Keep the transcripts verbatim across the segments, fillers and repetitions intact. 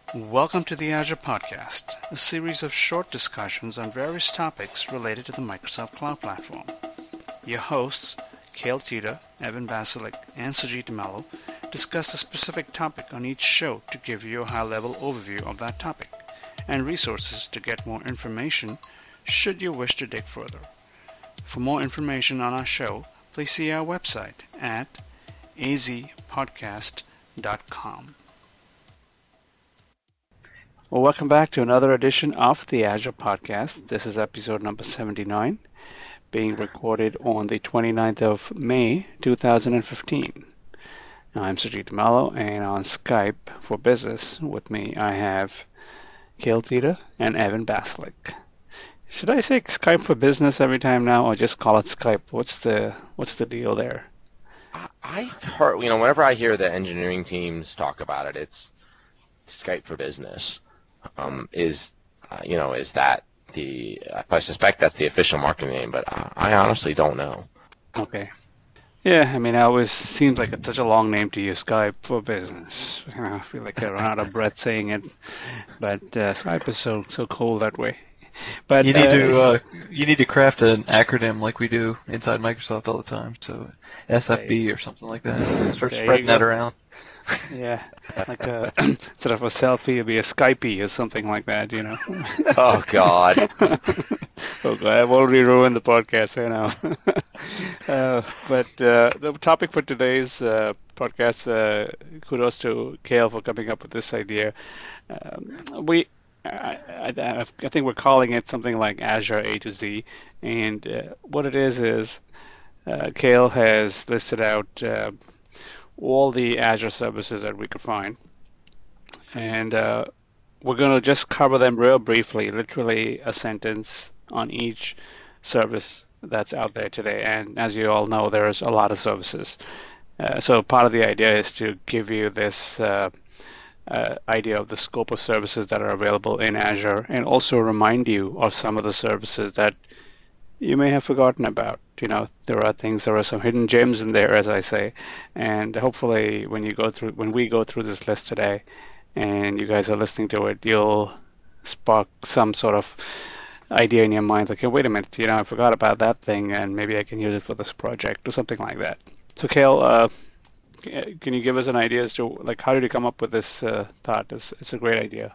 Welcome to the Azure Podcast, a series of short discussions on various topics related to the Microsoft Cloud Platform. Your hosts, Cale Tita, Evan Basilik, and Sujit Mello, discuss a specific topic on each show to give you a high-level overview of that topic, and resources to get more information should you wish to dig further. For more information on our show, please see our website at a z podcast dot com. Well, welcome back to another edition of the Azure Podcast. This is episode number seventy-nine, being recorded on the twenty-ninth of May, two thousand fifteen. Now, I'm Sujit Mello, and on Skype for Business with me I have Cale Tita and Evan Basilik. Should I say Skype for Business every time now, or just call it Skype? What's the what's the deal there? I've heard, you know, whenever I hear the engineering teams talk about it, it's Skype for Business. Um, is uh, you know, is that the? I suspect that's the official marketing name, but I, I honestly don't know. Okay. Yeah, I mean, it always seems like it's such a long name to use, Skype for Business. You know, I feel like I run out of breath saying it, but uh, Skype is so so cool that way. But you need uh, to uh, you need to craft an acronym like we do inside Microsoft all the time. So S F B or something like that. Start spreading that around. Yeah, like a, instead of a selfie, it'd be a Skypey or something like that, you know. Oh God. Oh God, I've already ruined the podcast, I know. uh, but uh, the topic for today's uh, podcast, uh, kudos to Cale for coming up with this idea. Um, we. I, I, I think we're calling it something like Azure A to Z, and uh, what it is is uh, Cale has listed out uh, all the Azure services that we could find, and uh, we're going to just cover them real briefly, literally a sentence on each service that's out there today. And as you all know, there's a lot of services. Uh, so part of the idea is to give you this uh, Uh, idea of the scope of services that are available in Azure, and also remind you of some of the services that you may have forgotten about. You know, there are things, there are some hidden gems in there, as I say, and hopefully when you go through, when we go through this list today, and you guys are listening to it, you'll spark some sort of idea in your mind, like, hey, wait a minute, you know, I forgot about that thing, and maybe I can use it for this project or something like that. So, Cale, uh, can you give us an idea as to, like, how did you come up with this uh, thought? It's, it's a great idea.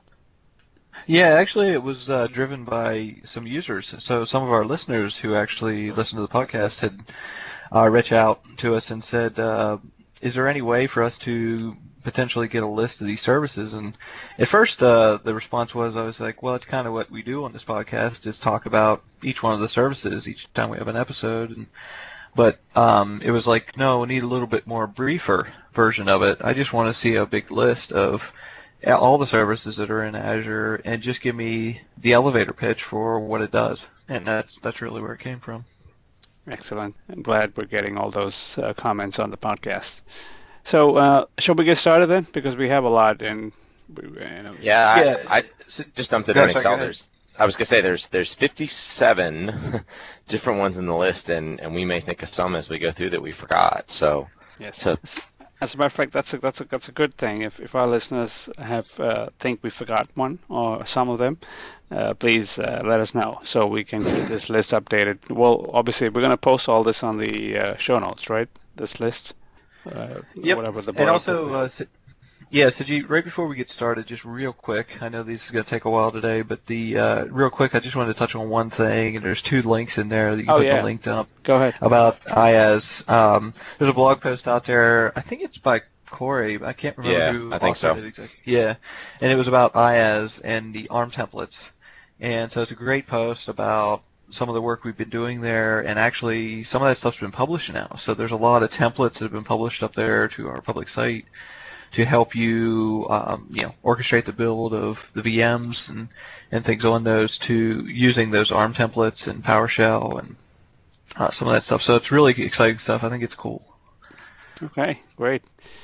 Yeah, actually, it was uh, driven by some users. So some of our listeners who actually listened to the podcast had uh, reached out to us and said, uh, is there any way for us to potentially get a list of these services? And at first, uh, the response was, I was like, well, it's kind of what we do on this podcast, is talk about each one of the services each time we have an episode. And But um, it was like, no, we need a little bit more briefer version of it. I just want to see a big list of all the services that are in Azure and just give me the elevator pitch for what it does. And that's that's really where it came from. Excellent. I'm glad we're getting all those uh, comments on the podcast. So uh, shall we get started then? Because we have a lot. and we, you know, Yeah, I, Yeah. I just dumped it No, in sorry, Excel. go ahead. There's I was going to say there's there's fifty-seven different ones in the list, and, and we may think of some as we go through that we forgot. So, Yes. so As a matter of fact, that's a, that's a, that's a good thing. If if our listeners have uh, think we forgot one or some of them, uh, please uh, let us know so we can get this list updated. Well, obviously, we're going to post all this on the uh, show notes, right? This list. Uh, Yep. Whatever the And also, uh, Sa- yeah, Sajid, right before we get started, just real quick, I know this is going to take a while today, but the uh, real quick, I just wanted to touch on one thing, and there's two links in there that you can Oh, put yeah. the link up. Go ahead. About IaaS. Um, there's a blog post out there. I think it's by Corey. But I can't remember Yeah, who. I think authored so. it exactly. Yeah, and it was about IaaS and the ARM templates. And so it's a great post about some of the work we've been doing there, and actually some of that stuff's been published now. So there's a lot of templates that have been published up there to our public site to help you, um, you know, orchestrate the build of the V Ms and, and things on those, to using those ARM templates and PowerShell and uh, some of that stuff. So it's really exciting stuff. I think it's cool. Okay, great.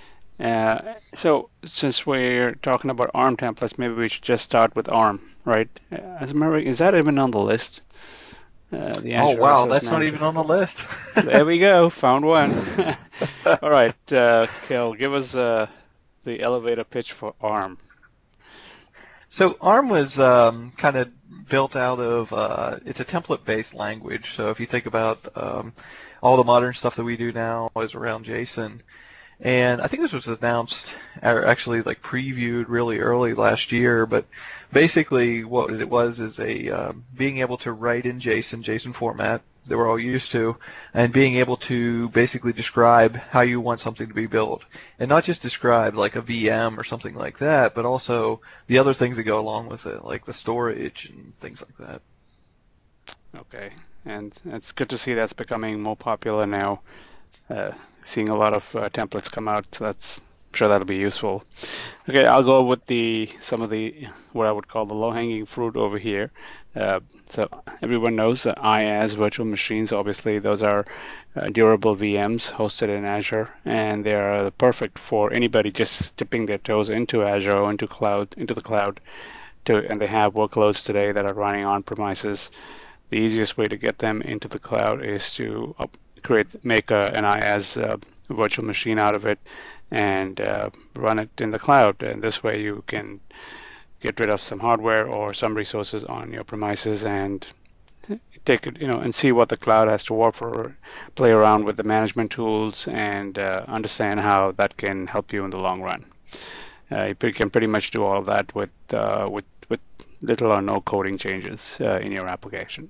Uh, so since we're talking about ARM templates, maybe we should just start with ARM, right? Uh, As a matter of, is that even on the list? Uh, the Oh, Azure wow, Asset that's not Manager. even on the list. There we go, found one. All right, uh, Cale, give us uh, the elevator pitch for ARM. So ARM was um, kind of built out of, uh, it's a template-based language. So if you think about um, all the modern stuff that we do now is around JSON. And I think this was announced, or actually like previewed really early last year, but basically what it was is a um, being able to write in JSON, JSON format that we're all used to, and being able to basically describe how you want something to be built. And not just describe like a V M or something like that, but also the other things that go along with it, like the storage and things like that. Okay, and it's good to see that's becoming more popular now. Uh, seeing a lot of uh, templates come out, so that's I'm sure that'll be useful. Okay, I'll go with the some of the what I would call the low-hanging fruit over here. Uh, so everyone knows that IaaS virtual machines, obviously those are uh, durable V Ms hosted in Azure, and they are perfect for anybody just dipping their toes into Azure or into cloud into the cloud. To and they have workloads today that are running on premises. The easiest way to get them into the cloud is to up, create make a, an IaaS uh, virtual machine out of it and uh, run it in the cloud. And this way you can get rid of some hardware or some resources on your premises and take it, you know, and see what the cloud has to offer, play around with the management tools, and uh, understand how that can help you in the long run. Uh, you can pretty much do all of that with uh, with with little or no coding changes uh, in your application.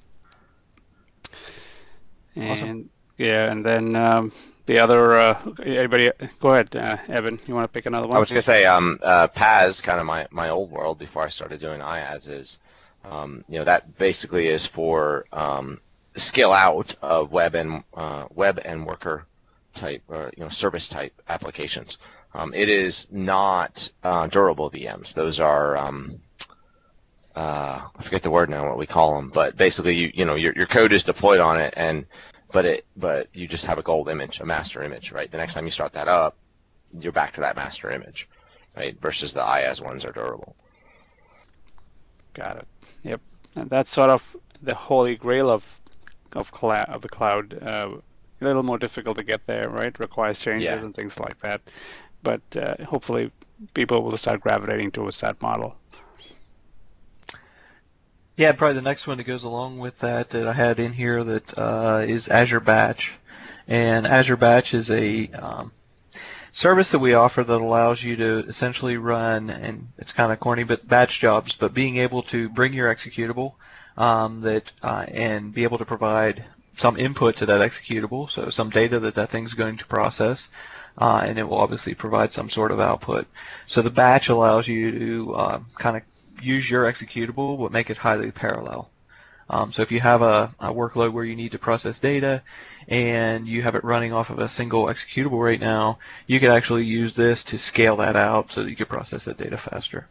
And Awesome. yeah, and then um, the other, uh, everybody, go ahead, uh, Evan. You want to pick another one? I was going to say, um, uh, P A S, kind of my, my old world before I started doing IaaS, is, um, you know, that basically is for um, scale out of web and uh, web and worker type, or you know, service type applications. Um, it is not uh, durable V Ms. Those are um, uh, I forget the word now, what we call them, but basically, you you know, your your code is deployed on it, and but it but you just have a gold image, a master image, right? The next time you start that up, you're back to that master image, right? Versus the IaaS ones are durable. Got it. Yep. And that's sort of the holy grail of of, cloud, of the cloud. Uh, a little more difficult to get there, right? Requires changes Yeah. and things like that. But uh, hopefully, people will start gravitating towards that model. Yeah, probably the next one that goes along with that that I had in here that uh, is Azure Batch. And Azure Batch is a um, service that we offer that allows you to essentially run, and it's kind of corny, but batch jobs, but being able to bring your executable um, that uh, and be able to provide some input to that executable, so some data that that thing's going to process, uh, and it will obviously provide some sort of output. So the batch allows you to uh, kind of use your executable but make it highly parallel. Um, so if you have a, a workload where you need to process data and you have it running off of a single executable right now, you could actually use this to scale that out so that you could process that data faster.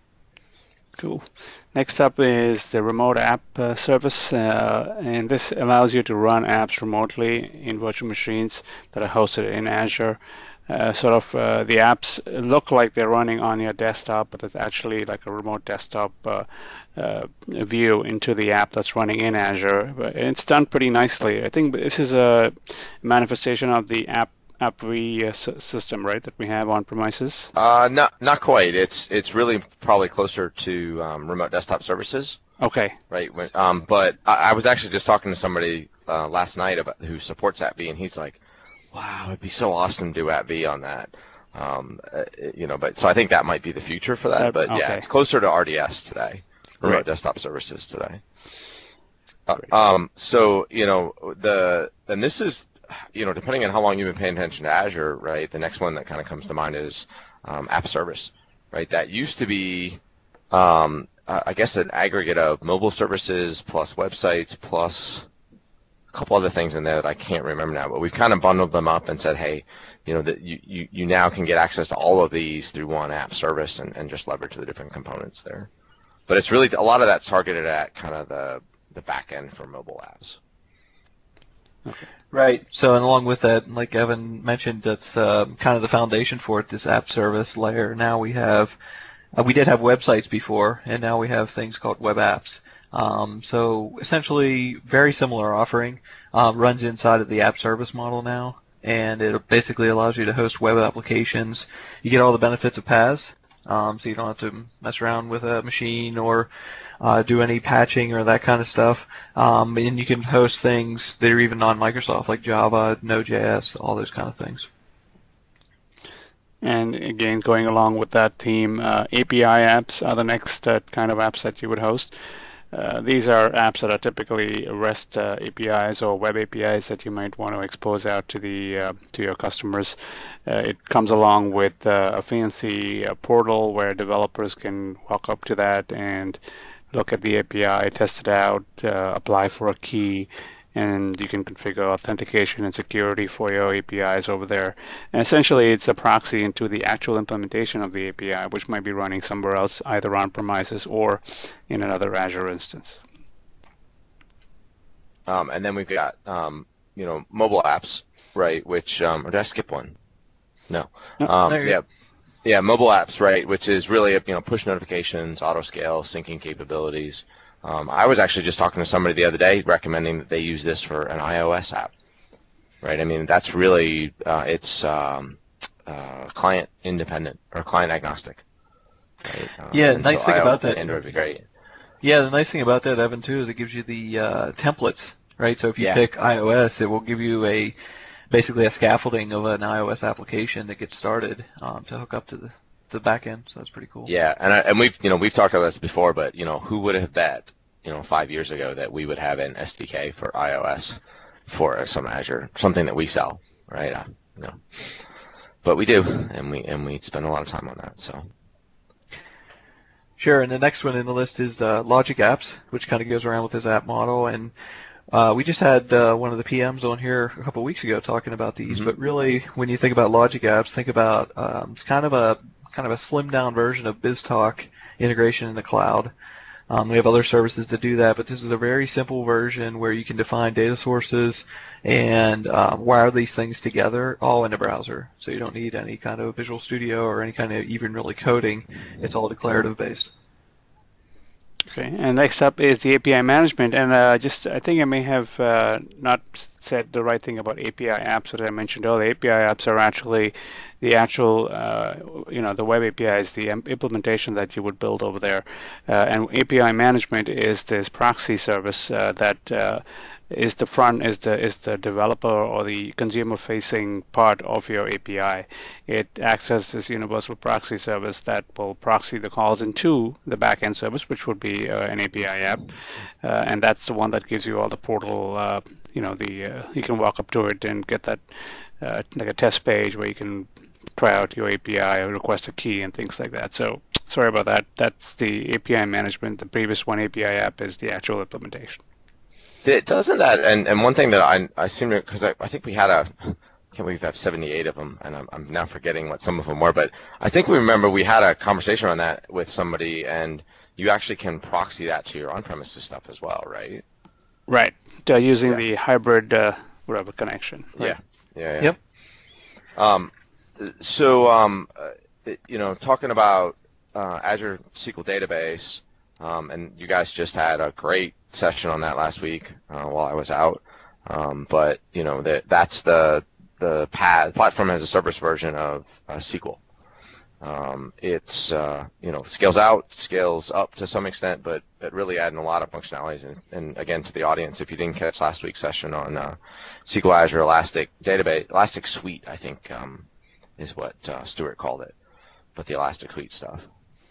Cool. Next up is the remote app uh, service, uh, and this allows you to run apps remotely in virtual machines that are hosted in Azure. Uh, sort of uh, the apps look like they're running on your desktop, but it's actually like a remote desktop uh, uh, view into the app that's running in Azure. But it's done pretty nicely. I think this is a manifestation of the app AppV uh, system, right, that we have on premises. Uh, not not quite. It's it's really probably closer to um, remote desktop services. Okay. Right. When, um, but I, I was actually just talking to somebody uh, last night about who supports AppV, and he's like, wow, it'd be so awesome to do AppV on that. Um, uh, you know, but so I think that might be the future for that. Uh, but okay. yeah, it's closer to R D S today, remote Right. desktop services today. Uh, um, so you know the and this is, you know, depending on how long you've been paying attention to Azure, right? The next one that kind of comes to mind is um, App Service, right? That used to be, um, I guess, an aggregate of mobile services plus websites plus a couple other things in there that I can't remember now, but we've kind of bundled them up and said, hey, you know, that you, you, you now can get access to all of these through one app service and, and just leverage the different components there. But it's really, a lot of that's targeted at kind of the, the back end for mobile apps. Okay. Right. So, and along with that, like Evan mentioned, that's uh, kind of the foundation for it, this app service layer. Now we have, uh, we did have websites before, and now we have things called web apps. Um, so essentially, very similar offering, uh, runs inside of the app service model now, and it basically allows you to host web applications. You get all the benefits of P A S, um, so you don't have to mess around with a machine or uh, do any patching or that kind of stuff. Um, and you can host things that are even non-Microsoft, like Java, Node.js, all those kind of things. And again, going along with that theme, uh, A P I apps are the next uh, kind of apps that you would host. Uh, these are apps that are typically REST uh, A P Is or web A P Is that you might want to expose out to the uh, to your customers. Uh, it comes along with uh, a fancy uh, portal where developers can walk up to that and look at the A P I, test it out, uh, apply for a key, and you can configure authentication and security for your A P Is over there. And essentially, it's a proxy into the actual implementation of the A P I, which might be running somewhere else, either on premises or in another Azure instance. Um, and then we've got, um, you know, mobile apps, right? Which, um, or did I skip one? No. No, um, there you yeah. go. Yeah, mobile apps, right? Which is really, you know, push notifications, auto scale, syncing capabilities. Um, I was actually just talking to somebody the other day recommending that they use this for an iOS app, right? I mean, that's really, uh, it's um, uh, client independent or client agnostic. Right? Um, Yeah, and nice so thing iOS about that. Android would be great. Yeah, the nice thing about that, Evan, too, is it gives you the uh, templates, right? So if you Yeah. pick iOS, it will give you a basically a scaffolding of an iOS application that gets started um, to hook up to the the back end. So that's pretty cool. Yeah, and I, and we've you know we've talked about this before, but you know who would have bet you know five years ago that we would have an S D K for iOS for some Azure, something that we sell, right? Uh, you know, but we do, and we and we spend a lot of time on that. So Sure, and the next one in the list is uh, Logic Apps, which kind of goes around with this app model. And uh, we just had uh, one of the P Ms on here a couple of weeks ago talking about these. Mhm. But really, when you think about Logic Apps, think about um, it's kind of a kind of a slimmed down version of BizTalk integration in the cloud. Um, we have other services to do that, but this is a very simple version where you can define data sources and um, wire these things together all in a browser. So you don't need any kind of Visual Studio or any kind of even really coding. It's all declarative based. Okay, and next up is the A P I management, and uh, just I think I may have uh, not said the right thing about A P I apps that I mentioned earlier. A P I apps are actually the actual, uh, you know, the web A P I is the implementation that you would build over there, uh, and A P I management is this proxy service uh, that uh, is the front, is the is the developer or the consumer-facing part of your A P I. It acts as this universal proxy service that will proxy the calls into the backend service, which would be uh, an A P I app, uh, and that's the one that gives you all the portal. Uh, you know, the uh, you can walk up to it and get that uh, like a test page where you can try out your A P I or request a key and things like that. So sorry about that. That's the A P I management. The previous one, A P I app, is the actual implementation. it doesn't that, and, and one thing that I I seem to, because I, I think we had a, I can't believe we have seventy-eight of them, and I'm, I'm now forgetting what some of them were, but I think we remember we had a conversation on that with somebody, and you actually can proxy that to your on-premises stuff as well, right? Right. Uh, using Yeah. the hybrid uh, whatever connection. Right? Yeah. Yeah. yeah. Yep. Um, so, um, uh, you know, talking about uh, Azure S Q L Database, um, and you guys just had a great session on that last week uh, while I was out. Um, but you know, that that's the the pad, platform as a service version of uh, S Q L. Um, it's uh, you know scales out, scales up to some extent, but it really adding a lot of functionalities. And, and again, to the audience, if you didn't catch last week's session on uh, S Q L Azure Elastic Database, Elastic Suite, I think um, is what uh, Stuart called it, but the Elastic Suite stuff.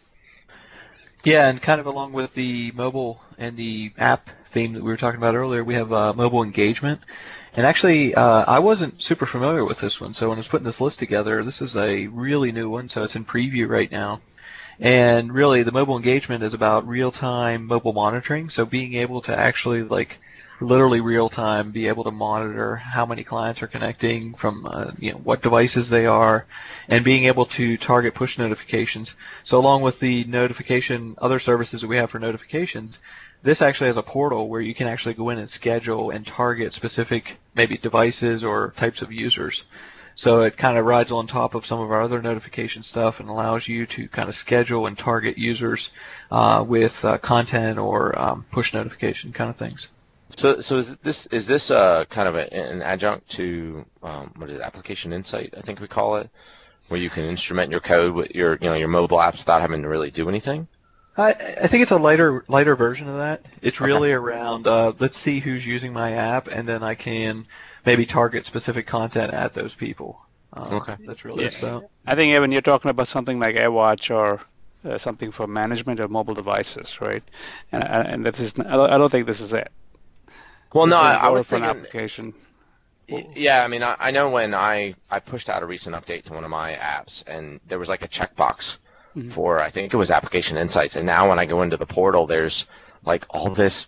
Yeah, and kind of along with the mobile and the app theme that we were talking about earlier, we have uh, mobile engagement. And actually, uh, I wasn't super familiar with this one, so when I was putting this list together, this is a really new one, so it's in preview right now. And really, the mobile engagement is about real-time mobile monitoring, so being able to actually, like, literally real-time be able to monitor how many clients are connecting from, uh, you know, what devices they are, and being able to target push notifications. So along with the notification, other services that we have for notifications, this actually has a portal where you can actually go in and schedule and target specific maybe devices or types of users. So it kind of rides on top of some of our other notification stuff and allows you to kind of schedule and target users uh, with uh, content or um, push notification kind of things. So, so is this is this uh, kind of a, an adjunct to um, what is it, Application Insight? I think we call it, where you can instrument your code with your, you know, your mobile apps without having to really do anything? I, I think it's a lighter lighter version of that. It's Okay. really around uh, let's see who's using my app, and then I can maybe target specific content at those people. Um, Okay. That's really what it's about. I think Evan, you're talking about something like AirWatch or uh, something for management of mobile devices, right? And and this is I don't I don't think this is it. Well, This no, is I, I more was for an thinking. application. Y- Yeah, I mean, I, I know when I, I pushed out a recent update to one of my apps, and there was like a checkbox Mhm. for, I think it was Application Insights, and now when I go into the portal, there's like all this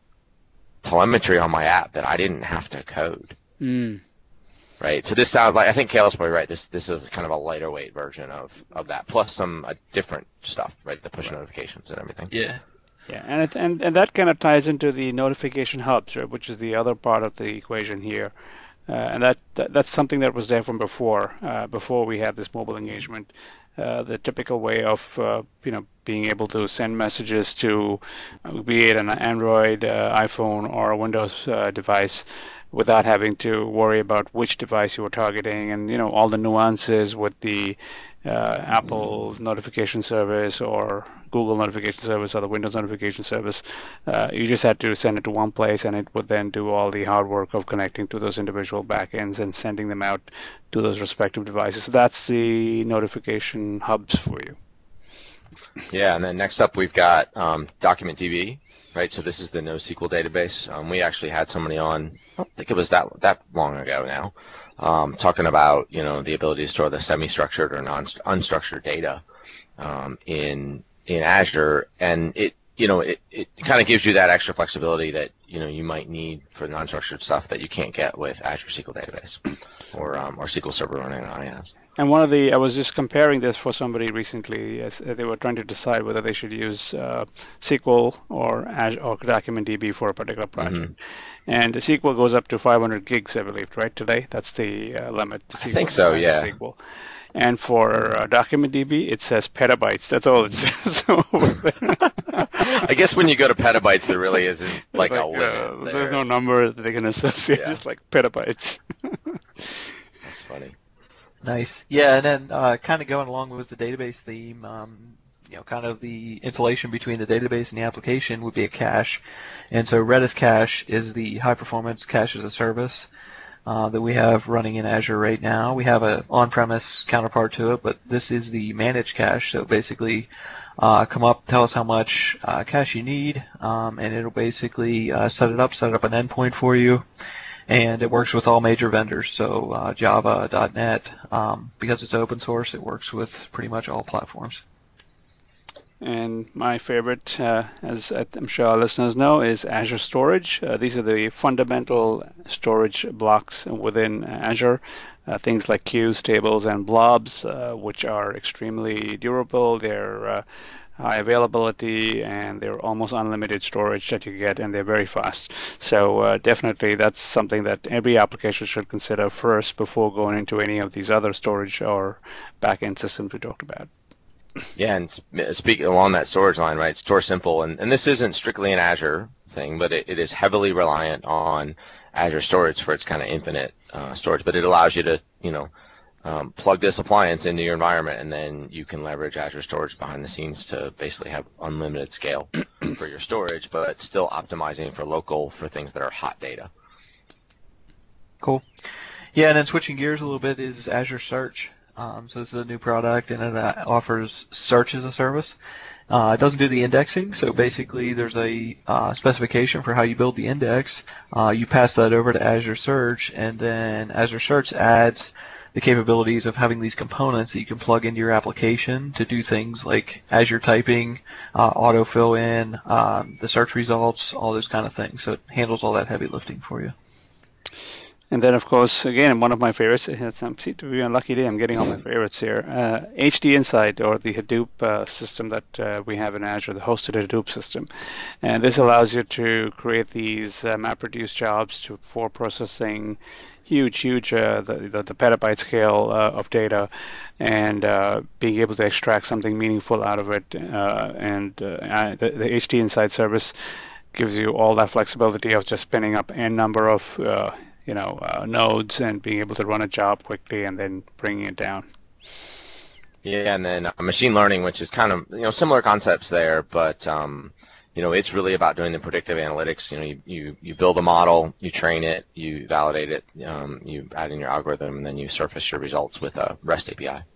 telemetry on my app that I didn't have to code, Mm. right? So this sounds like, I think Kayla's probably right, this this is kind of a lighter weight version of, of that, plus some uh, different stuff, right? The push notifications and everything. Yeah. Yeah, and it, and and that kind of ties into the notification hubs, right, which is the other part of the equation here, uh, and that, that that's something that was there from before, uh, before we had this mobile engagement. Uh, the typical way of uh, you know being able to send messages to, uh, be it an Android, uh, iPhone, or a Windows uh, device, without having to worry about which device you were targeting, and you know all the nuances with the uh, Apple notification service or Google notification service or the Windows notification service. Uh, you just had to send it to one place, and it would then do all the hard work of connecting to those individual backends and sending them out to those respective devices. So that's the notification hubs for you. Yeah, and then next up we've got um, DocumentDB, right? So this is the NoSQL database. Um, we actually had somebody on, I don't think it was that that long ago now, um, talking about, you know, the ability to store the semi-structured or non-unstructured data um, in in Azure, and it, you know, it, it kind of gives you that extra flexibility that, you know, you might need for non-structured stuff that you can't get with Azure S Q L Database or um, or S Q L Server running on IaaS. And one of the, I was just comparing this for somebody recently, as they were trying to decide whether they should use uh, S Q L or Azure or DocumentDB for a particular project. Mm-hmm. And the S Q L goes up to five hundred gigs, I believe, right? Today, that's the uh, limit. I think so, yeah. S Q L. And for uh, DocumentDB, it says petabytes. That's all it says over there. I guess when you go to petabytes, there really isn't like, like a limit. Uh, there. There's no number that they can associate, yeah. Just like petabytes. That's funny. Nice. Yeah, and then uh, kind of going along with the database theme, um, you know, kind of the insulation between the database and the application would be a cache. And so Redis Cache is the high-performance cache as a service uh, that we have running in Azure right now. We have an on-premise counterpart to it, but this is the managed cache. So basically, uh, come up, tell us how much uh, cache you need, um, and it'll basically uh, set it up, set up an endpoint for you. And it works with all major vendors, so uh, Java, dot net. Um, because it's open source, it works with pretty much all platforms. And my favorite, uh, as I'm sure our listeners know, is Azure Storage. Uh, these are the fundamental storage blocks within Azure. Uh, things like queues, tables, and blobs, uh, which are extremely durable. They're uh, high availability, and they're almost unlimited storage that you get, and they're very fast. So uh, definitely that's something that every application should consider first before going into any of these other storage or backend systems we talked about. Yeah, and speaking along that storage line, right, Store Simple, and, and this isn't strictly an Azure thing, but it, it is heavily reliant on Azure Storage for its kind of infinite uh, storage, but it allows you to, you know, Um, plug this appliance into your environment, and then you can leverage Azure Storage behind the scenes to basically have unlimited scale for your storage, but still optimizing for local for things that are hot data. Cool. Yeah, and then switching gears a little bit is Azure Search. Um, so this is a new product, and it uh, offers search as a service. Uh, it doesn't do the indexing, so basically there's a uh, specification for how you build the index. Uh, you pass that over to Azure Search, and then Azure Search adds the capabilities of having these components that you can plug into your application to do things like Azure typing, uh, auto fill in, um, the search results, all those kind of things. So it handles all that heavy lifting for you. And then, of course, again, one of my favorites, it seems to be a lucky day, I'm getting all my favorites here, uh, H D Insight, or the Hadoop uh, system that uh, we have in Azure, the hosted Hadoop system. And this allows you to create these uh, MapReduce jobs to, for processing huge, huge, uh, the, the, the petabyte scale uh, of data, and uh, being able to extract something meaningful out of it. Uh, and uh, the, the H D Insight service gives you all that flexibility of just spinning up n number of uh, you know, uh, nodes and being able to run a job quickly and then bringing it down. Yeah, and then uh, machine learning, which is kind of, you know, similar concepts there, but um, you know, it's really about doing the predictive analytics. You know, you, you, you build a model, you train it, you validate it, um, you add in your algorithm, and then you surface your results with a REST A P I.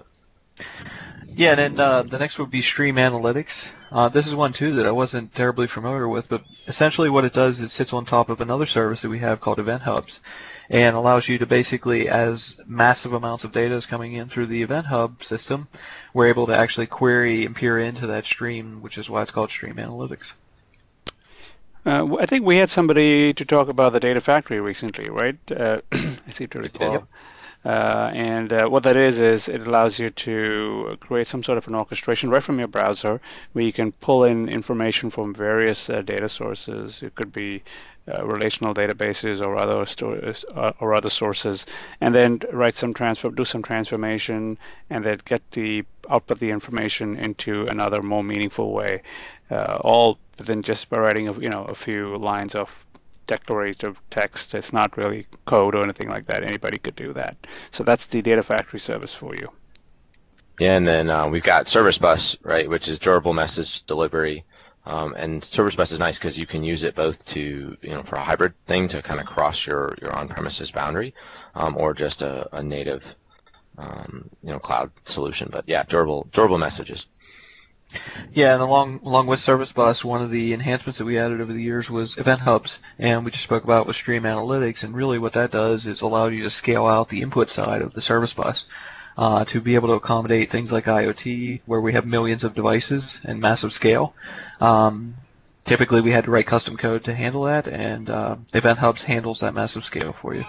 Yeah, and then uh, the next would be Stream Analytics. Uh, this is one too that I wasn't terribly familiar with, but essentially what it does is it sits on top of another service that we have called Event Hubs, and allows you to basically, as massive amounts of data is coming in through the Event Hub system, we're able to actually query and peer into that stream, which is why it's called Stream Analytics. Uh, I think we had somebody to talk about the Data Factory recently, right? Uh, I seem to recall. Yep. Uh, and uh, what that is, is it allows you to create some sort of an orchestration right from your browser where you can pull in information from various uh, data sources. It could be uh, relational databases or other stores, uh, or other sources, and then write some transfer, do some transformation, and then get the output the information into another more meaningful way, uh, all within just by writing a, you know a few lines of declarative text. It's not really code or anything like that. Anybody could do that. So that's the Data Factory service for you. Yeah, and then uh, we've got Service Bus, right, which is durable message delivery. Um, and Service Bus is nice because you can use it both to, you know, for a hybrid thing to kind of cross your, your on-premises boundary, um, or just a, a native, um, you know, cloud solution. But yeah, durable durable messages. Yeah, and along along with Service Bus, one of the enhancements that we added over the years was Event Hubs, and we just spoke about with Stream Analytics. And really, what that does is allow you to scale out the input side of the Service Bus uh, to be able to accommodate things like IoT, where we have millions of devices and massive scale. Um, typically, we had to write custom code to handle that, and uh, Event Hubs handles that massive scale for you.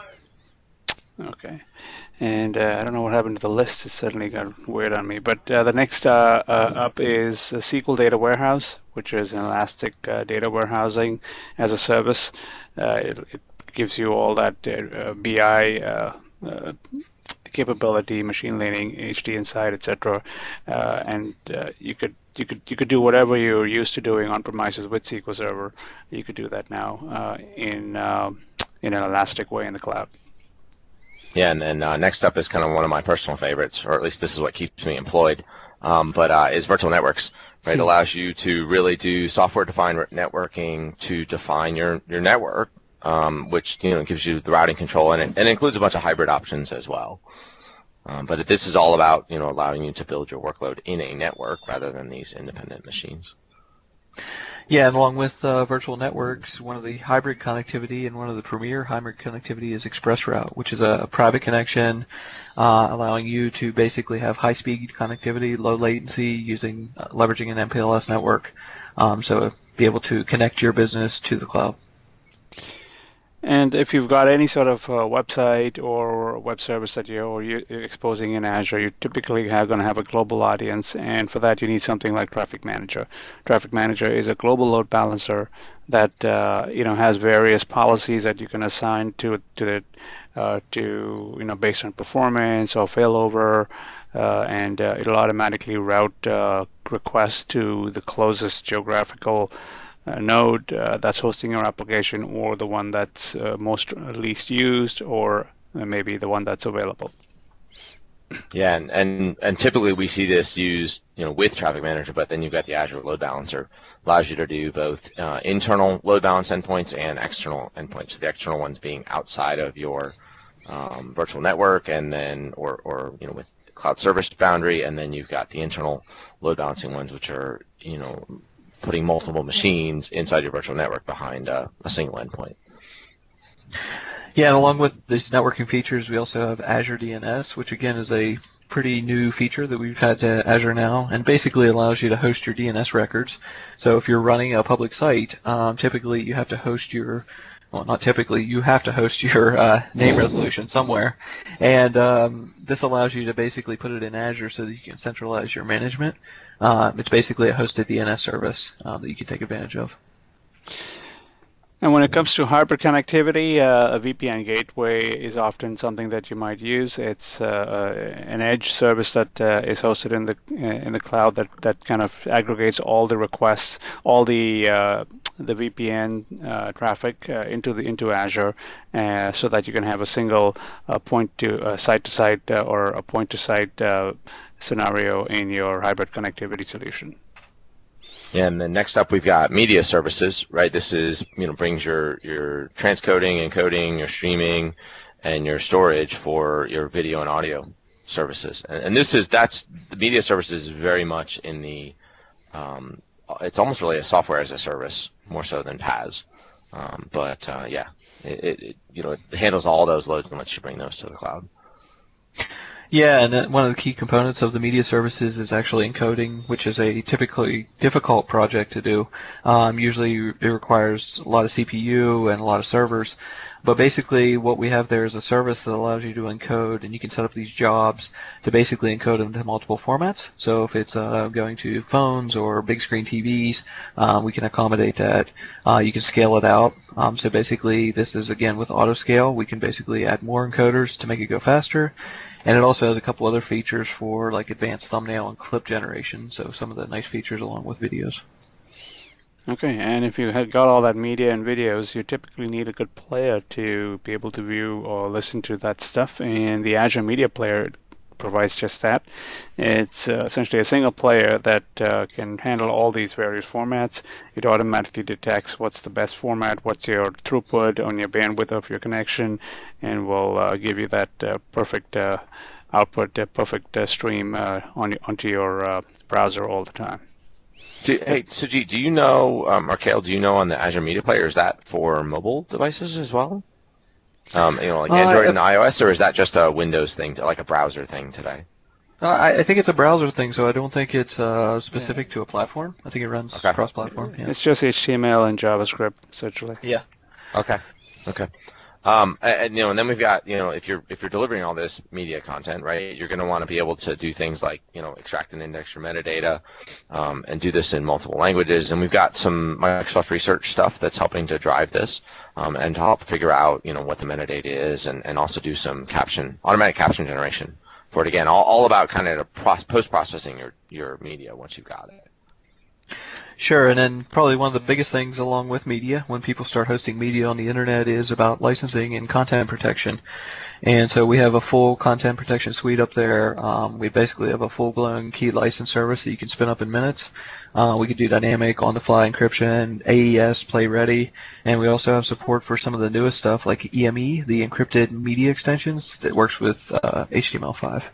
Okay. And uh, I don't know what happened to the list. It suddenly got weird on me. But uh, the next uh, uh, up is the S Q L Data Warehouse, which is an elastic uh, data warehousing as a service. Uh, it, it gives you all that uh, B I uh, uh, capability, machine learning, H D Insight, et cetera. Uh, and uh, you could you could you could do whatever you're used to doing on premises with S Q L Server. You could do that now uh, in uh, in an elastic way in the cloud. Yeah, and then uh, next up is kind of one of my personal favorites, or at least this is what keeps me employed, um, but uh, is virtual networks. Right, it allows you to really do software-defined networking to define your your network, um, which you know gives you the routing control, and it, and it includes a bunch of hybrid options as well. Um, but this is all about you know allowing you to build your workload in a network rather than these independent machines. Yeah, and along with uh, virtual networks, one of the hybrid connectivity and one of the premier hybrid connectivity is ExpressRoute, which is a, a private connection uh, allowing you to basically have high-speed connectivity, low latency, using uh, leveraging an M P L S network, um, so be able to connect your business to the cloud. And if you've got any sort of uh, website or web service that you're, or you're exposing in Azure, you typically are going to have a global audience, and for that you need something like Traffic Manager. Traffic Manager is a global load balancer that uh, you know has various policies that you can assign to to it, uh, to you know based on performance or failover, uh, and uh, it'll automatically route uh, requests to the closest geographical Uh, node uh, that's hosting your application, or the one that's uh, most uh, least used, or uh, maybe the one that's available. Yeah, and, and and typically we see this used you know with Traffic Manager, but then you've got the Azure Load Balancer, allows you to do both uh, internal load balance endpoints and external endpoints. The external ones being outside of your um, virtual network, and then or or you know with cloud service boundary, and then you've got the internal load balancing ones, which are you know putting multiple machines inside your virtual network behind uh, a single endpoint. Yeah, and along with these networking features, we also have Azure D N S, which again is a pretty new feature that we've had to Azure now, and basically allows you to host your D N S records. So if you're running a public site, um, typically you have to host your Well, not typically. You have to host your uh, name resolution somewhere, and um, this allows you to basically put it in Azure so that you can centralize your management. Uh, it's basically a hosted D N S service um, that you can take advantage of. And when it comes to hybrid connectivity, uh, a V P N gateway is often something that you might use. It's uh, an edge service that uh, is hosted in the in the cloud that, that kind of aggregates all the requests, all the uh, the V P N uh, traffic uh, into the into Azure, uh, so that you can have a single uh, point to uh, site to site uh, or a point to site uh, scenario in your hybrid connectivity solution. And then next up, we've got media services, right? This is, you know, brings your, your transcoding, encoding, your streaming, and your storage for your video and audio services. And, and this is, that's, the media services is very much in the, um, it's almost really a software as a service, more so than P A S. Um, but, uh, yeah, it, it, you know, it handles all those loads and lets you bring those to the cloud. Yeah, and one of the key components of the media services is actually encoding, which is a typically difficult project to do. Um, usually it requires a lot of C P U and a lot of servers. But basically what we have there is a service that allows you to encode, and you can set up these jobs to basically encode them into multiple formats. So if it's uh, going to phones or big screen T Vs, um, we can accommodate that. Uh, you can scale it out. Um, so basically this is, again, with auto scale. We can basically add more encoders to make it go faster. And it also has a couple other features for like advanced thumbnail and clip generation, so some of the nice features along with videos. Okay, and if you had got all that media and videos, you typically need a good player to be able to view or listen to that stuff, and the Azure Media Player provides just that. It's uh, essentially a single player that uh, can handle all these various formats. It automatically detects what's the best format, what's your throughput on your bandwidth of your connection, and will uh, give you that uh, perfect uh, output, uh, perfect uh, stream uh, on onto your uh, browser all the time. Do, hey, Sujit, do you know, um, or Kale, do you know on the Azure Media Player, is that for mobile devices as well? Um, you know, like Android uh, and iOS, or is that just a Windows thing, like a browser thing today? Uh, I, I think it's a browser thing, so I don't think it's uh, specific yeah. to a platform. I think it runs okay. cross-platform. Yeah. It's just H T M L and JavaScript, essentially. Yeah. Okay. Okay. Um, and, you know, and then we've got, you know, if you're if you're delivering all this media content, right, you're going to want to be able to do things like, you know, extract and index your metadata, um, and do this in multiple languages. And we've got some Microsoft Research stuff that's helping to drive this, um, and to help figure out, you know, what the metadata is, and, and also do some caption, automatic caption generation for it. Again, all, all about kind of post-processing your, your media once you've got it. Sure, and then probably one of the biggest things along with media, when people start hosting media on the internet, is about licensing and content protection. And so we have a full content protection suite up there. Um, we basically have a full-blown key license service that you can spin up in minutes. Uh, we can do dynamic on-the-fly encryption, A E S, play ready, and we also have support for some of the newest stuff like E M E, the encrypted media extensions that works with uh, H T M L five.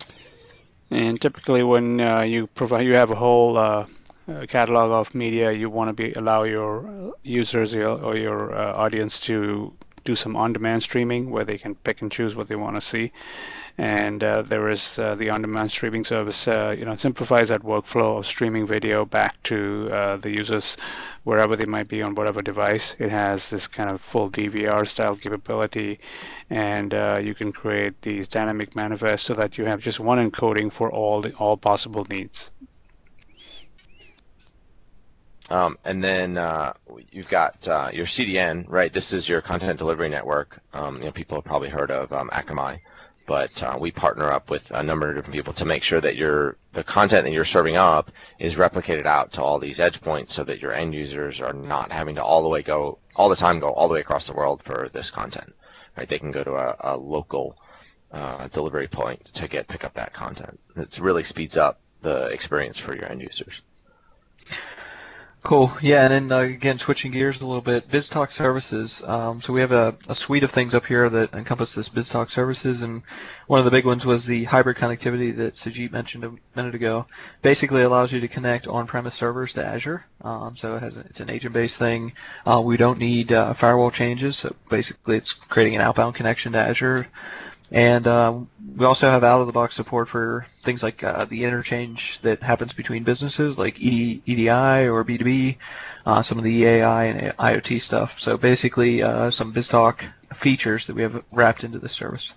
And typically when uh, you provide, you have a whole uh, Uh, catalog of media, you want to be allow your users or your uh, audience to do some on-demand streaming where they can pick and choose what they want to see. And uh, there is uh, the on-demand streaming service. Uh, you know, it simplifies that workflow of streaming video back to uh, the users wherever they might be on whatever device. It has this kind of full D V R style capability, and uh, you can create these dynamic manifests so that you have just one encoding for all the all possible needs. Um, and then uh, you've got uh, your C D N, right? This is your content delivery network. Um, you know, people have probably heard of um, Akamai, but uh, we partner up with a number of different people to make sure that your the content that you're serving up is replicated out to all these edge points, so that your end users are not having to all the way go all the time go all the way across the world for this content. Right? They can go to a, a local uh, delivery point to get pick up that content. It really speeds up the experience for your end users. Cool. Yeah, and then uh, again, switching gears a little bit, BizTalk services. Um, so we have a, a suite of things up here that encompass this BizTalk services, and one of the big ones was the hybrid connectivity that Sujit mentioned a minute ago. Basically allows you to connect on-premise servers to Azure. Um, so it has a, it's an agent-based thing. Uh, we don't need uh, firewall changes. So basically, it's creating an outbound connection to Azure. And uh, we also have out-of-the-box support for things like uh, the interchange that happens between businesses, like E D I or B two B, uh, some of the A I and IoT stuff. So basically, uh, some BizTalk features that we have wrapped into this service.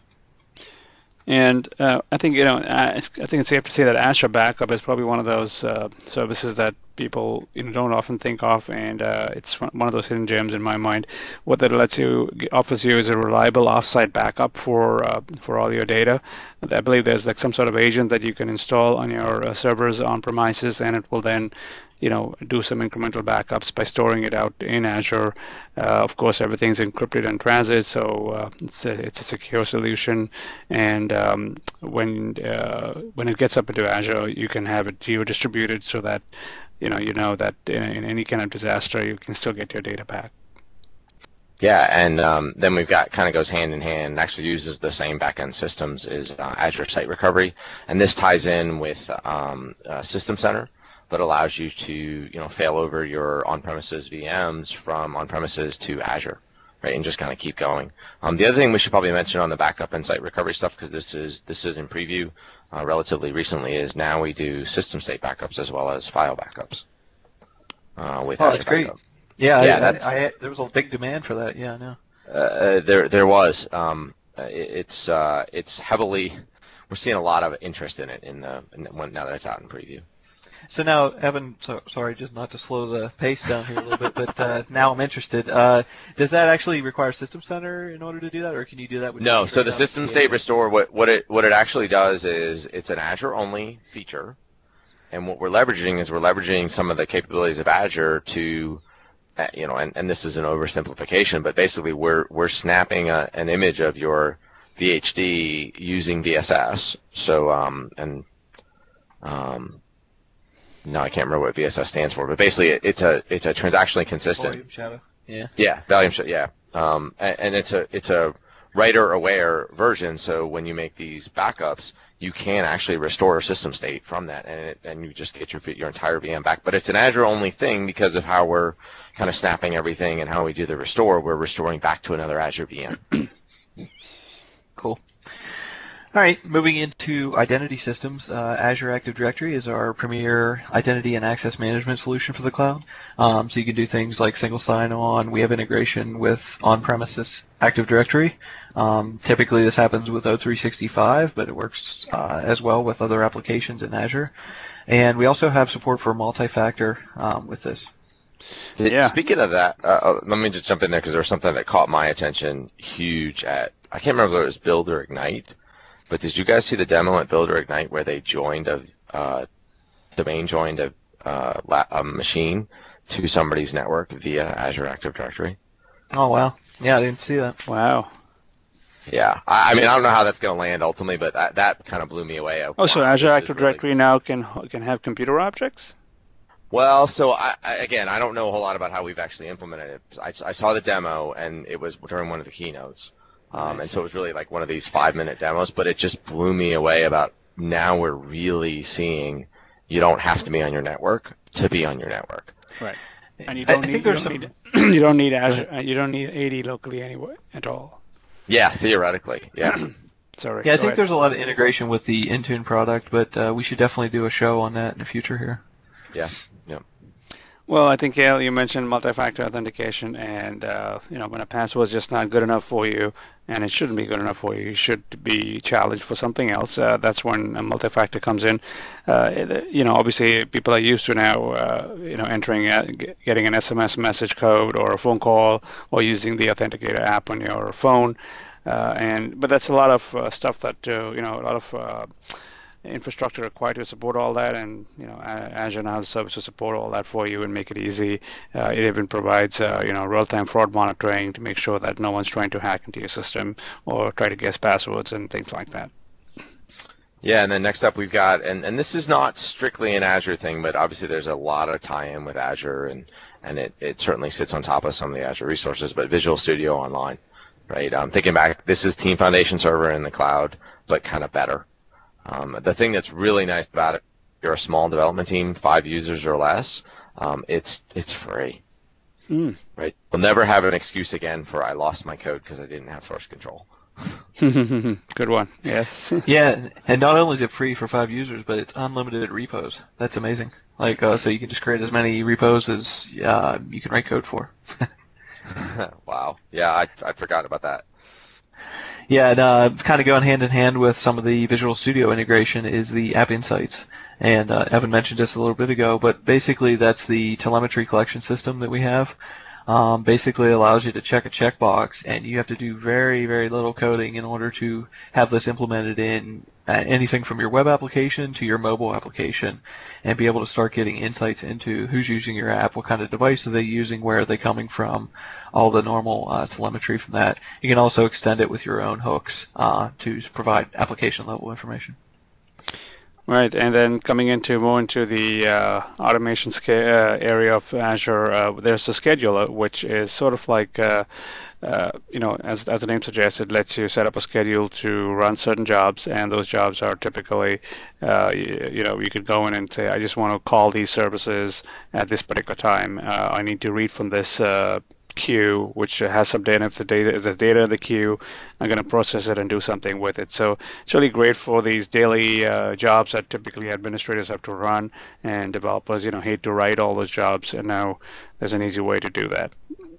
And uh, I think you know, I think it's safe to say that Azure Backup is probably one of those uh, services that people you know don't often think of, and uh, it's one of those hidden gems in my mind. What that lets you offers you is a reliable offsite backup for uh, for all your data. I believe there's like some sort of agent that you can install on your uh, servers on premises, and it will then you know, do some incremental backups by storing it out in Azure. Uh, of course, everything's encrypted in transit, so uh, it's a, it's a secure solution. And um, when uh, when it gets up into Azure, you can have it geo-distributed so that you know you know that in, in any kind of disaster, you can still get your data back. Yeah, and um, then we've got kind of goes hand in hand, actually uses the same backend systems is uh, Azure Site Recovery, and this ties in with um, uh, System Center, but allows you to, you know, fail over your on-premises V Ms from on-premises to Azure, right, and just kind of keep going. Um, the other thing we should probably mention on the backup and site recovery stuff, because this is this is in preview uh, relatively recently, is now we do system state backups as well as file backups. Uh, with oh, Azure that's great. Backup. Yeah, yeah, I, that's, I, I, there was a big demand for that. Yeah, I know. Uh, there there was. Um, it, it's uh, it's heavily. We're seeing a lot of interest in it in the in, when, now that it's out in preview. So now, Evan, so, sorry, just not to slow the pace down here a little bit, but uh, now I'm interested. Uh, does that actually require System Center in order to do that, or can you do that with? No. So the System State Restore, what what it what it actually does is it's an Azure only feature, and what we're leveraging is we're leveraging some of the capabilities of Azure to, uh, you know, and, and this is an oversimplification, but basically we're we're snapping a, an image of your V H D using V S S. So um and um. No, I can't remember what V S S stands for, but basically it's a it's a transactionally consistent. Volume shadow. Yeah. Yeah, volume shadow. Yeah, um, and, and it's a it's a writer-aware version. So when you make these backups, you can actually restore a system state from that, and it, and you just get your your entire V M back. But it's an Azure-only thing because of how we're kind of snapping everything and how we do the restore. We're restoring back to another Azure V M. Cool. All right, moving into identity systems, uh, Azure Active Directory is our premier identity and access management solution for the cloud. Um, so you can do things like single sign-on. We have integration with on-premises Active Directory. Um, typically, this happens with O three sixty-five, but it works uh, as well with other applications in Azure. And we also have support for multi-factor um, with this. Yeah. Speaking of that, uh, let me just jump in there because there was something that caught my attention huge at, I can't remember if it was Build or Ignite. But did you guys see the demo at Build or Ignite where they joined a uh, domain joined a, uh, la- a machine to somebody's network via Azure Active Directory? Oh wow! Yeah, I didn't see that. Wow. Yeah, I, I mean I don't know how that's going to land ultimately, but that, that kind of blew me away. Oh, so Azure Active really... Directory now can can have computer objects? Well, so I, I, again, I don't know a whole lot about how we've actually implemented it. I, I saw the demo and it was during one of the keynotes. Um, and so it was really like one of these five-minute demos, but it just blew me away about now we're really seeing you don't have to be on your network to be on your network. Right. And you don't I need think there's you don't some... need, you don't need Azure uh, you don't need A D locally anyway at all. Yeah, theoretically. Yeah. Sorry. Yeah, I think ahead. there's a lot of integration with the Intune product, but uh, we should definitely do a show on that in the future here. Yeah. Yeah. Well, I think, Gail, you mentioned multi-factor authentication, and uh, you know, when a password is just not good enough for you, and it shouldn't be good enough for you, you should be challenged for something else. Uh, that's when a multi-factor comes in. Uh, you know, obviously, people are used to now, uh, you know, entering, a, getting an S M S message code or a phone call, or using the Authenticator app on your phone, uh, and but that's a lot of uh, stuff that uh, you know, a lot of uh, infrastructure required to support all that, and you know, Azure now has a service to support all that for you and make it easy. Uh, it even provides uh, you know, real-time fraud monitoring to make sure that no one's trying to hack into your system or try to guess passwords and things like that. Yeah, and then next up we've got, and, and this is not strictly an Azure thing, but obviously there's a lot of tie-in with Azure, and, and it, it certainly sits on top of some of the Azure resources, but Visual Studio Online, right? I'm thinking back, this is Team Foundation Server in the cloud, but kind of better. Um, the thing that's really nice about it, if you're a small development team, five users or less, um, it's it's free. Mm. Right? We'll never have an excuse again for I lost my code because I didn't have source control. Good one. Yes. Yeah, and not only is it free for five users, but it's unlimited repos. That's amazing. Like, uh, so you can just create as many repos as uh, you can write code for. Wow. Yeah, I I forgot about that. Yeah, and uh, kind of going hand in hand with some of the Visual Studio integration is the App Insights. And uh, Evan mentioned this a little bit ago, but basically that's the telemetry collection system that we have. Um, basically allows you to check a checkbox, and you have to do very, very little coding in order to have this implemented in uh, anything from your web application to your mobile application, and be able to start getting insights into who's using your app, what kind of device are they using, where are they coming from, all the normal uh, telemetry from that. You can also extend it with your own hooks uh, to provide application level information. Right, and then coming into more into the uh, automation sca- uh, area of Azure, uh, there's a scheduler, which is sort of like, uh, uh, you know, as as the name suggests, it lets you set up a schedule to run certain jobs, and those jobs are typically, uh, you, you know, you could go in and say, I just want to call these services at this particular time. Uh, I need to read from this Uh, queue, which has some data. If the data is there's data in the queue, I'm going to process it and do something with it. So it's really great for these daily uh, jobs that typically administrators have to run, and developers, you know, hate to write all those jobs. And now there's an easy way to do that.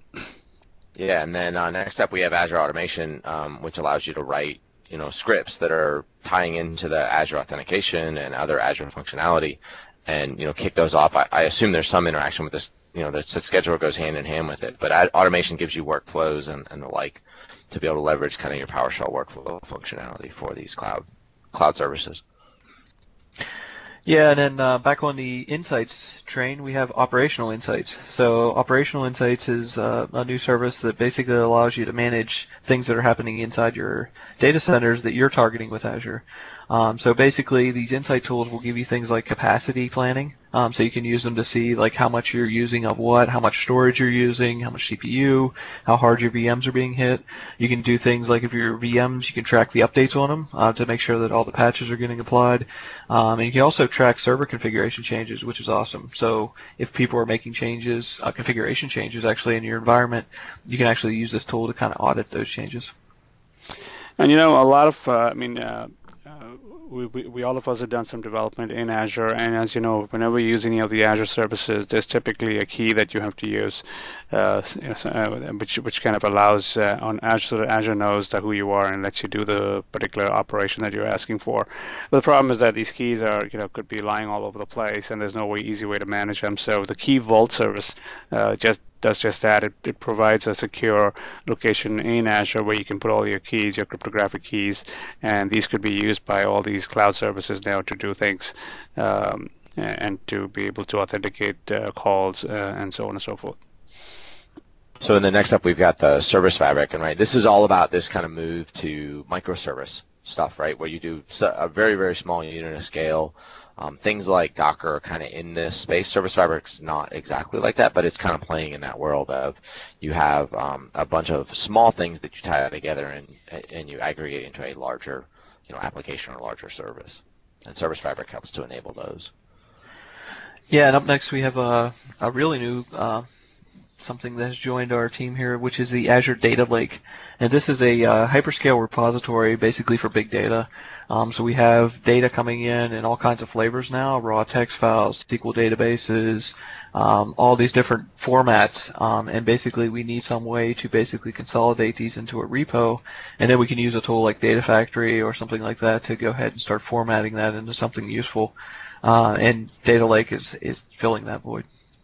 Yeah, and then uh, next up we have Azure Automation, um, which allows you to write, you know, scripts that are tying into the Azure authentication and other Azure functionality, and you know, kick those off. I, I assume there's some interaction with this. You know, the, the scheduler goes hand in hand with it, but ad- automation gives you workflows and, and the like to be able to leverage kind of your PowerShell workflow functionality for these cloud cloud services. Yeah, and then uh, back on the insights train, we have operational insights. So operational insights is uh, a new service that basically allows you to manage things that are happening inside your data centers that you're targeting with Azure. Um, so basically, these insight tools will give you things like capacity planning, um, so you can use them to see like how much you're using of what, how much storage you're using, how much C P U, how hard your V Ms are being hit. You can do things like if your V Ms, you can track the updates on them uh, to make sure that all the patches are getting applied. Um, and you can also track server configuration changes, which is awesome. So if people are making changes, uh, configuration changes actually in your environment, you can actually use this tool to kind of audit those changes. And you know, a lot of, uh, I mean, uh, uh, we, we, we all of us have done some development in Azure, and as you know, whenever you use any of the Azure services, there's typically a key that you have to use, uh, which which kind of allows uh, on Azure, so that Azure knows that who you are and lets you do the particular operation that you're asking for. But the problem is that these keys are, you know, could be lying all over the place, and there's no way, easy way to manage them. So the Key Vault service uh, just does just that. It, it provides a secure location in Azure where you can put all your keys, your cryptographic keys, and these could be used by all these cloud services now to do things um, and to be able to authenticate uh, calls uh, and so on and so forth. So in the next up, we've got the Service Fabric, and right, this is all about this kind of move to microservice stuff, right, where you do a very, very small unit of scale. Um, things like Docker are kind of in this space. Service Fabric is not exactly like that, but it's kind of playing in that world of you have um, a bunch of small things that you tie together and and you aggregate into a larger, you know, application or larger service. And Service Fabric helps to enable those. Yeah, and up next we have a, a really new uh, something that has joined our team here, which is the Azure Data Lake. And this is a uh, hyperscale repository basically for big data. Um, so we have data coming in in all kinds of flavors now, raw text files, S Q L databases, um, all these different formats. Um, and basically we need some way to basically consolidate these into a repo. And then we can use a tool like Data Factory or something like that to go ahead and start formatting that into something useful. Uh, and Data Lake is, is filling that void.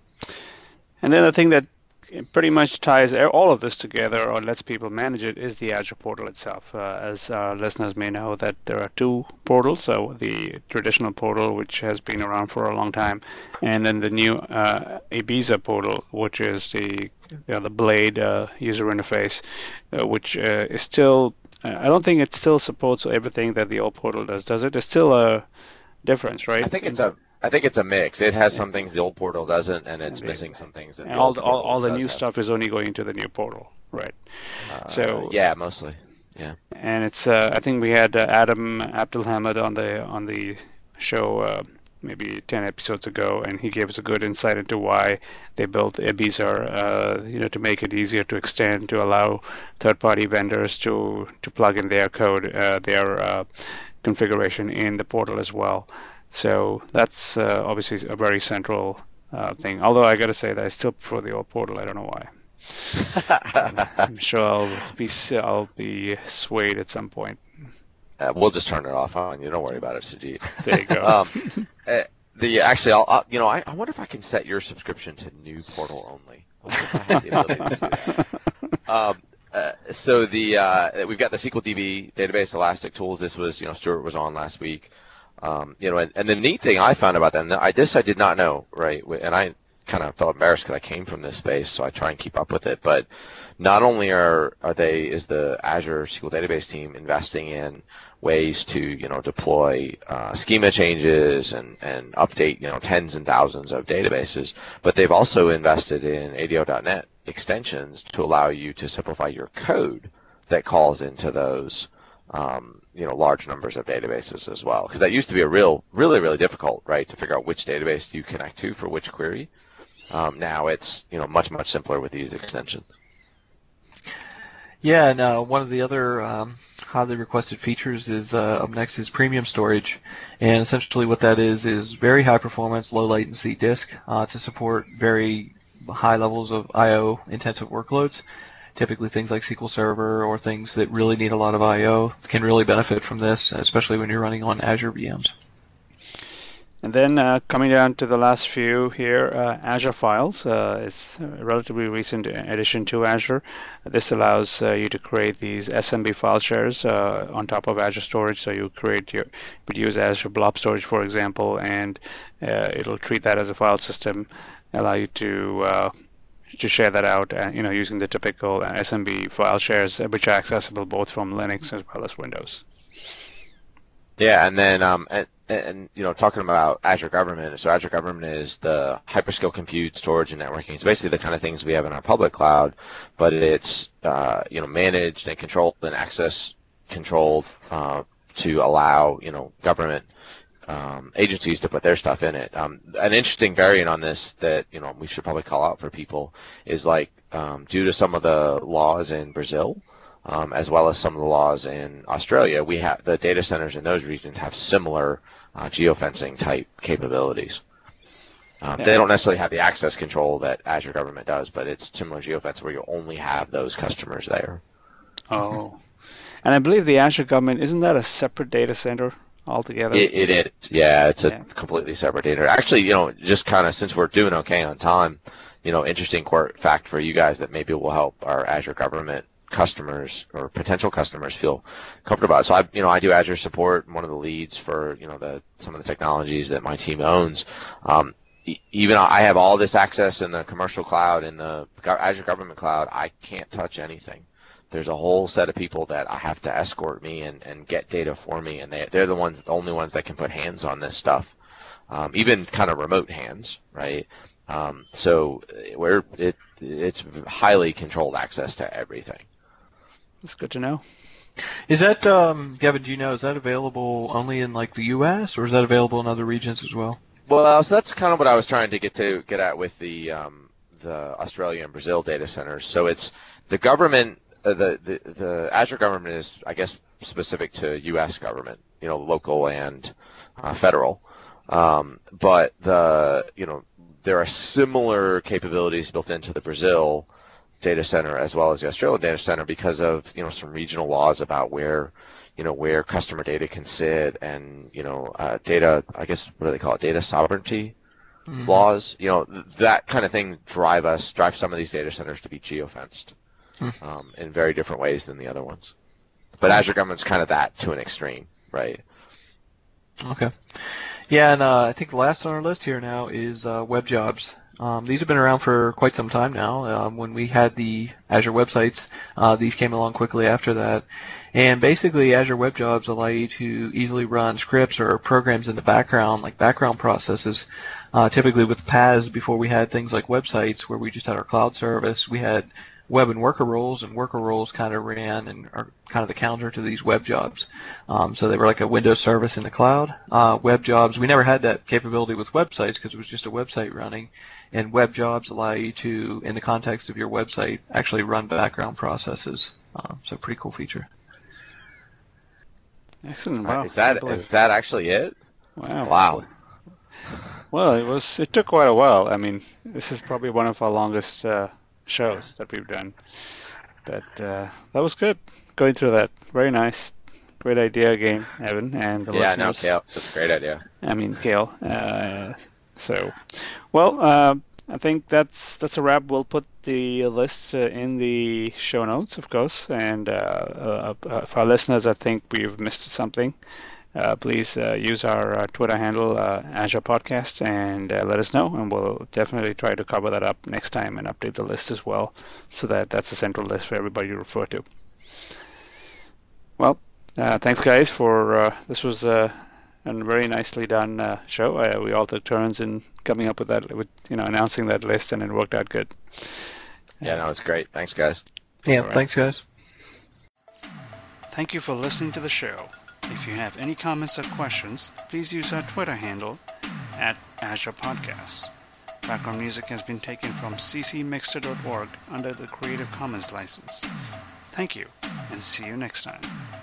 And then the thing that pretty much ties all of this together or lets people manage it is the Azure portal itself. Uh, as our listeners may know, that there are two portals, so the traditional portal, which has been around for a long time, and then the new uh, Ibiza portal, which is the you know, the Blade uh, user interface, uh, which uh, is still, uh, I don't think it still supports everything that the old portal does, does it? It's still a difference, right? I think it's a I think it's a mix. It has some things the old portal doesn't, and it's missing some things that the all old the, all, all the new have. stuff is only going to the new portal, right? Uh, so yeah, mostly, yeah. And it's uh, I think we had uh, Adam Abdelhamid on the on the show uh, maybe ten episodes ago, and he gave us a good insight into why they built Ibiza, uh, you know, to make it easier to extend, to allow third-party vendors to to plug in their code, uh, their uh, configuration in the portal as well. So that's uh, obviously a very central uh, thing. Although I got to say that I still prefer the old portal. I don't know why. I'm sure I'll be I'll be swayed at some point. Uh, we'll just turn it off on you. Don't worry about it, Sajid. There you go. um, uh, the actually, I'll, I'll you know, I, I wonder if I can set your subscription to new portal only. I wonder if I have the ability to do that. Um, uh, so the uh, we've got the S Q L D B database, Elastic Tools. This was, you know, Stuart was on last week. Um, you know, and, and the neat thing I found about them, I this I did not know, right? And I kind of felt embarrassed because I came from this space, so I try and keep up with it. But not only are are they is the Azure S Q L database team investing in ways to, you know, deploy uh, schema changes and and update, you know, tens and thousands of databases, but they've also invested in A D O dot net extensions to allow you to simplify your code that calls into those um, you know, large numbers of databases as well, because that used to be a real really really difficult, right, to figure out which database do you connect to for which query. Um, now it's, you know, much much simpler with these extensions. Yeah, and uh, one of the other um, highly requested features is uh, up next is premium storage, and essentially what that is is very high performance, low latency disk uh, to support very high levels of I O intensive workloads. Typically things like S Q L Server or things that really need a lot of I O can really benefit from this, especially when you're running on Azure V Ms. And then uh, coming down to the last few here, uh, Azure Files uh, is a relatively recent addition to Azure. This allows uh, you to create these S M B file shares uh, on top of Azure Storage. So you create your, would use Azure Blob Storage, for example, and uh, it'll treat that as a file system, allow you to uh, to share that out, uh, you know, using the typical S M B file shares, which are accessible both from Linux as well as Windows. Yeah, and then um, and, and you know, talking about Azure Government, so Azure Government is the hyperscale compute, storage, and networking. It's basically the kind of things we have in our public cloud, but it's uh, you know, managed and controlled and access controlled uh, to allow, you know, government um, agencies to put their stuff in it. Um, an interesting variant on this that, you know, we should probably call out for people is like um, due to some of the laws in Brazil. Um, as well as some of the laws in Australia, we have the data centers in those regions have similar uh, geofencing type capabilities. Um, yeah. They don't necessarily have the access control that Azure Government does, but it's similar geofence where you only have those customers there. Oh, and I believe the Azure Government, isn't that a separate data center altogether? It, it is, yeah. It's a yeah. completely separate data. Actually, you know, just kind of since we're doing okay on time, you know, interesting quirk fact for you guys that maybe will help our Azure Government customers or potential customers feel comfortable about. So I, you know, I do Azure support. I'm one of the leads for, you know, the some of the technologies that my team owns. Um, e- even I have all this access in the commercial cloud, in the Azure Government Cloud. I can't touch anything. There's a whole set of people that I have to escort me and, and get data for me, and they they're the ones, the only ones that can put hands on this stuff, um, even kind of remote hands, right? Um, so we're it it's highly controlled access to everything. That's good to know. Is that, um, Gavin, do you know, is that available only in like the U S or is that available in other regions as well? Well, so that's kind of what I was trying to get to get at with the um, the Australia and Brazil data centers. So it's the government, uh, the, the the Azure government is, I guess, specific to U S government, you know, local and uh, federal. Um, but the you know there are similar capabilities built into the Brazil data center as well as the Australia data center because of, you know, some regional laws about where, you know, where customer data can sit and, you know, uh, data, I guess, what do they call it, data sovereignty mm-hmm. laws, you know, th- that kind of thing drive us, drive some of these data centers to be geofenced mm. um, in very different ways than the other ones. But mm. Azure Government's kind of that to an extreme, right? Okay. Yeah, and uh, I think the last on our list here now is uh, web jobs. Um, these have been around for quite some time now. Um, when we had the Azure websites, uh, these came along quickly after that. And basically, Azure Web Jobs allow you to easily run scripts or programs in the background, like background processes. Uh, typically with P A S, before we had things like websites where we just had our cloud service, we had web and worker roles, and worker roles kind of ran and are kind of the counter to these web jobs. Um, so they were like a Windows service in the cloud. Uh, web jobs, we never had that capability with websites because it was just a website running. And web jobs allow you to, in the context of your website, actually run background processes. Um, so pretty cool feature. Excellent. Wow. Is that is that actually it? Wow. Wow. Well, it was. It took quite a while. I mean, this is probably one of our longest uh, shows that we've done. But uh, that was good. Going through that, very nice. great idea again, Evan, and the Yeah, no, listeners. Kale, that's a great idea. I mean, Kale. Uh, so, well, uh, I think that's that's a wrap. We'll put the list uh, in the show notes, of course. And uh, uh, for our listeners, I think we've missed something. Uh, please uh, use our uh, Twitter handle, uh, Azure Podcast, and uh, let us know, and we'll definitely try to cover that up next time and update the list as well, so that that's a central list for everybody to refer to. Well, uh, thanks, guys, for uh, this was uh, a very nicely done uh, show. Uh, we all took turns in coming up with that, with you know, announcing that list, and it worked out good. Yeah, no, it's great. Thanks, guys. Yeah, All right. thanks, guys. Thank you for listening to the show. If you have any comments or questions, please use our Twitter handle at Azure Podcasts. Background music has been taken from c c mixter dot org under the Creative Commons license. Thank you, and see you next time.